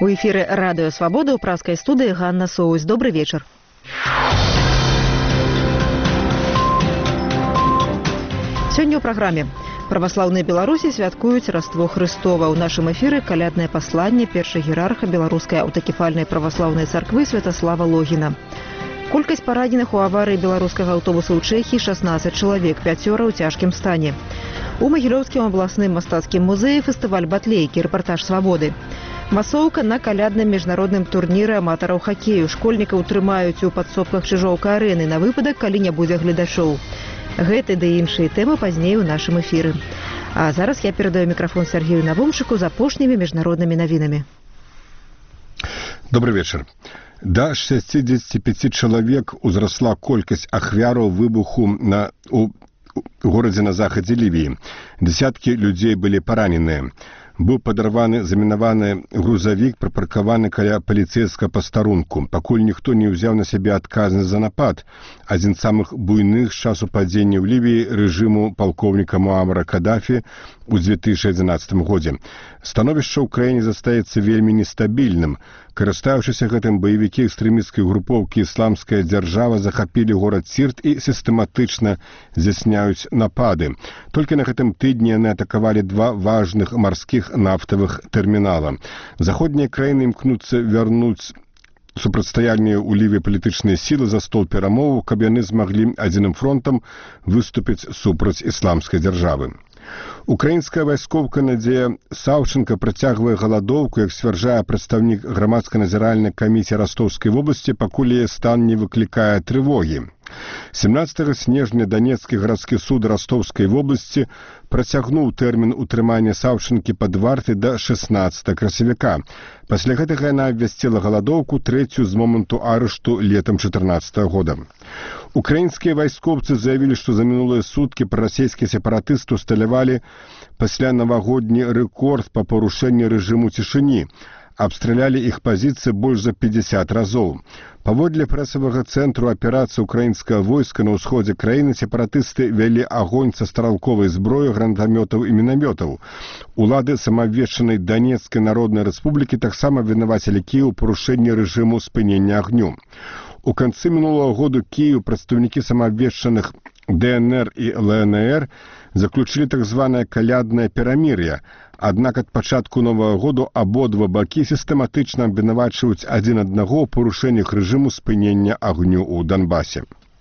У эфире «Радио Свобода» у пражской студии Ганна Соусь. Добрый вечер. Сегодня в программе. Православные Беларуси святкуют Рождество Христово. У нашем эфире колядное послание першего иерарха Белорусской автокефальной православной церкви Святослава Логина. Колькость пораненых у аварии белорусского автобуса у Чехии 16 человек, 5 у тяжким стане. У Могилевским областным мастацким музее фестиваль батлейки, репортаж «Свободы». Масоўка на калядным международным турнире аматараў хоккею. Школьнікаў трымаюць у падсобках Чижоўка арэны на выпадак, калі не будзе гледачоў. Гэты да іншыя тэмы пазней у нашым эфіры. А зараз я перадаю мікрафон Сергею Навумчыку з апошнімі міжнароднымі навінамі. Добрый вечер. До 65 человек узросла колькость ахвяраў выбуху у городе на захадзе Ливии. Десятки людей были поранены. Быў падарваны замінаваны грузавік, припаркаваны каля паліцэйскага пастарунку. Пакуль ніхто не ўзяў на сябе адказнасць за напад, адзін з самых буйных з часу падзення ў Лівіі рэжыму палкоўніка Муамара Кадафі ў 2011 годзе. Становішча ў краіне застаецца вельмі нестабільным. Карыстаючыся гэтым, баевікі экстрэмісцкай групоўкі «Ісламская дзяржава» захапілі горад Сірт і сістэматычна здзяйсняюць напады. Толькі на гэтым тыдні яны атакавалі два важных марскіх нафтавых тэрмінала. Заходнія краіны імкнуцца вярнуць супрацьстаянне ў Лівіі палітычныя сілы за стол перамоваў, каб яны змаглі адзіным фронтам выступіць супраць ісламскай дзяржавы. Украінская вайскоўка Надзея Саўченка працягвае галадоўку, як сцвярджае прадстаўнік грамадска-назіральнай камісіі Растоўскай вобласці, пакуль яе стан не выклікае трывогі. 17 снежня Донецкі гарадскі суд Ростовскай вобласці працягнуў тэрмін утрымання Саўчынкі пад вартай да 16 красавіка. Пасля гэтага яна абвясціла галадоўку, трэцюю з моманту арышту летам 14 года. Украінскія вайскоўцы заявілі, што за мінулыя суткі прарасійскія сепаратысты усталявалі пасля навагодні рэкорд па парушэнні рэжыму цішыні. Абстралялі іх пазіцыі больш за 50 разоў. Паводле прэсавага цэнтру аперацыі украінскага войска на ўсходзе краіны сепаратысты вялі агонь са стралковай зброі, гранатамётаў і мінамётаў. Улады самаабвешчанай Донецкай народнай рэспублікі таксама вінавацілі Кіеў у парушэнні рэжыму спынення агню. У канцы мінулага году Кіеў прадстаўнікі самаабвешчаных ДНР і ЛНР заключылі так званае каляднае перамір'е. Аднак ад пачатку новага году абодва бакі сістэматычна абвінавачваюць адзін аднаго ў парушэннях рэжыму спынення агню ў Донбасе.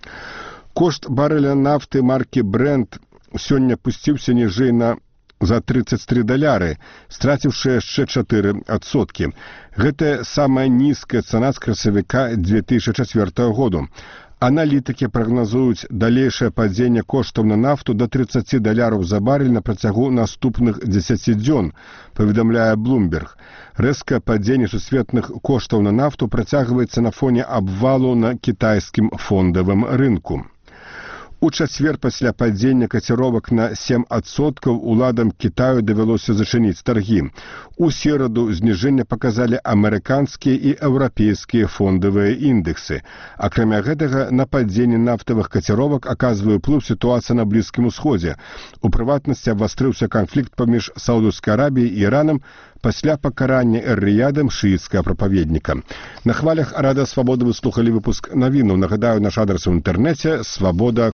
Кошт барэля нафты маркі Brent сёння пусціўся ніжэй за $33, страціўшы яшчэ 4%. Гэта самая нізкая цана з красавіка 2004 году. Аналітыкі прагназуюць далейшае падзенне коштаў на нафту да $30 за барель на працягу наступных 10 дзён, паведамляе Bloomberg. Рэзкае падзенне сусветных коштаў на нафту працягваецца на фоне абвалу на кітайскім фондавым рынку. У чацвер пасля падзення каціровак на 7% уладам Кітаю давялося зачыніць таргі. У сераду зніжэнне паказалі амерыканскія і еўрапейскія фондавыя індексы. Акрамя гэтага, на падзенне нафтавых каціровак аказвае ўплыў сітуацыя на Блізкім Усходзе. У прыватнасці абвастрыўся канфлікт паміж Саудаўскай Арабіяй і Іранам пасля пакарання эр-Рыядам шыіцкага прапаведніка. На хвалях Радыё Свабода вы слухалі выпуск навінаў. Нагадаю, наш адрас у інтэрнэце свабода.